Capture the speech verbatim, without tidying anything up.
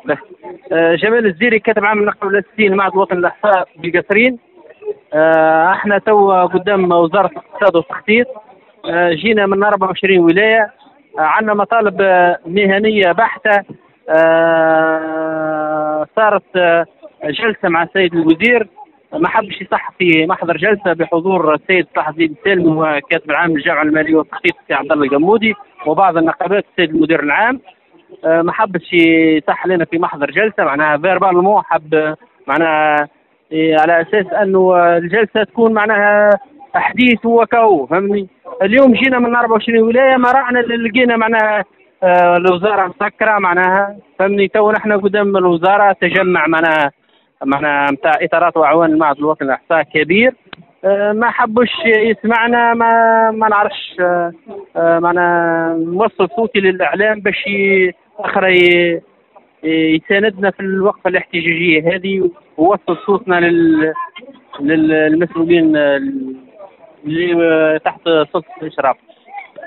به. آه، جمال الزيري كاتب عام النقابة الأساسية لمعهد الوطني للإحصاء بالقصرين. آه، احنا تو قدام وزارة الاقتصاد والتخطيط. آه، جينا من أربعة وعشرين ولاية. آه، عندنا مطالب آه، مهنية بحتة. آه، صارت آه، جلسة مع السيد الوزير، ما حبش يصح في محضر جلسة بحضور السيد صلاح الدين السالمي وكاتب العام للجامعة المالية والتخطيط السي عبد الله القمودي وبعض النقابات السيد المدير العام. آه، ما حبش يصح لنا في محضر جلسة، معناها فيربالمون حب معناها إيه، على اساس انه الجلسه تكون معناها حديث وكو فهمني. اليوم جينا من أربعة وعشرين ولايه، ما رحنا لقينا معناها آه، الوزاره مسكره معناها فهمني. تو نحن قدام الوزاره تجمع معناها معناها نتاع اطارات واعوان المعهد الوطني للاحصاء كبير. آه، ما حبش يسمعنا، ما ما نعرفش. آه، آه، معناها نوصل صوتي للاعلام باش ي- اخرى ي- يساندنا في الوقفة الاحتجاجية هذه ووصل صوتنا لل... للمسؤولين اللي تحت سلطة الإشراف.